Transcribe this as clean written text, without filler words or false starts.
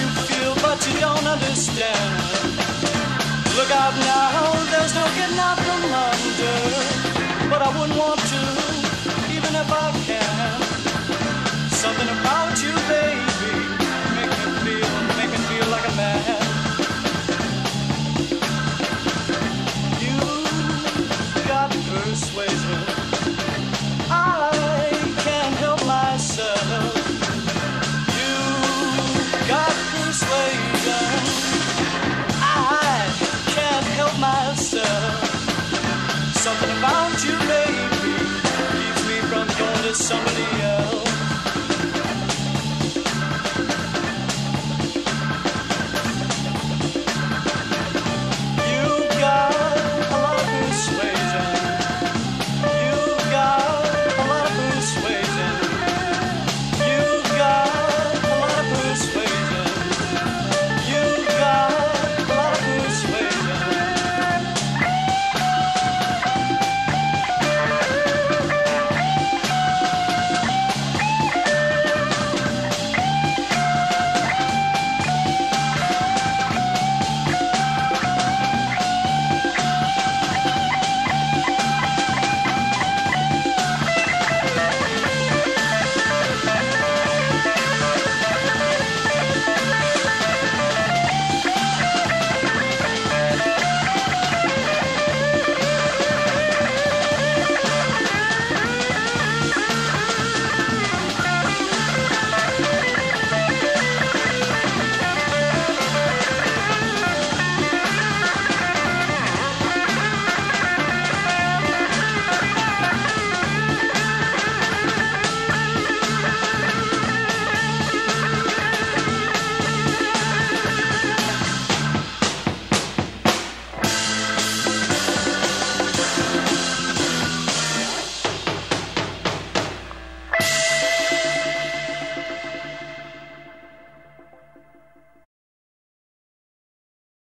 feel, but you don't understand. Look out now, there's no getting out from under. But I wouldn't want to, even if I can. Something about you, baby, make me feel like a man. You got persuasion, I can't help myself. You got persuasion, I can't help myself. Something about you, baby, keeps me from going to somebody